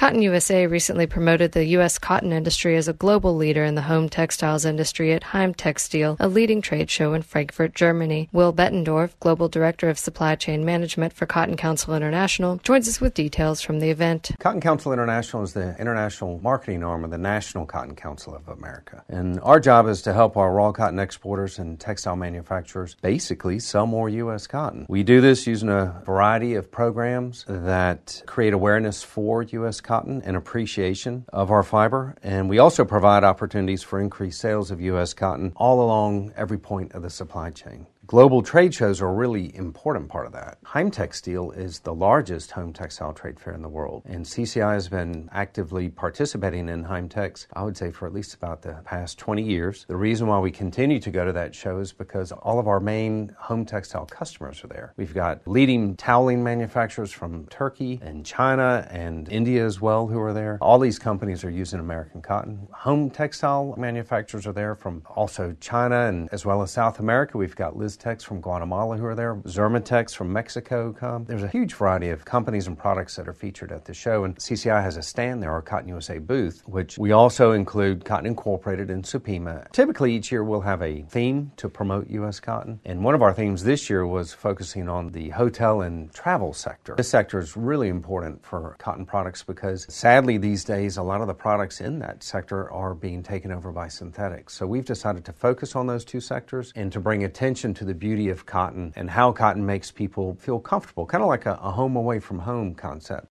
Cotton USA recently promoted the U.S. cotton industry as a global leader in the home textiles industry at Heimtextil, a leading trade show in Frankfurt, Germany. Will Bettendorf, Global Director of Supply Chain Management for Cotton Council International, joins us with details from the event. Cotton Council International is the international marketing arm of the National Cotton Council of America. And our job is to help our raw cotton exporters and textile manufacturers basically sell more U.S. cotton. We do this using a variety of programs that create awareness for U.S. cotton and appreciation of our fiber. And we also provide opportunities for increased sales of U.S. cotton all along every point of the supply chain. Global trade shows are a really important part of that. Heimtextil is the largest home textile trade fair in the world, and CCI has been actively participating in Heimtex, I would say, for at least about the past 20 years. The reason why we continue to go to that show is because all of our main home textile customers are there. We've got leading toweling manufacturers from Turkey and China and India as well who are there. All these companies are using American cotton. Home textile manufacturers are there from also China and as well as South America. We've got Listex from Guatemala who are there. Zermatex from Mexico come. There's a huge variety of companies and products that are featured at the show, and CCI has a stand there, our Cotton USA booth, which we also include Cotton Incorporated and Supima. Typically each year we'll have a theme to promote U.S. cotton, and one of our themes this year was focusing on the hotel and travel sector. This sector is really important for cotton products because sadly these days a lot of the products in that sector are being taken over by synthetics. So we've decided to focus on those two sectors and to bring attention to the beauty of cotton and how cotton makes people feel comfortable, kind of like a home away from home concept.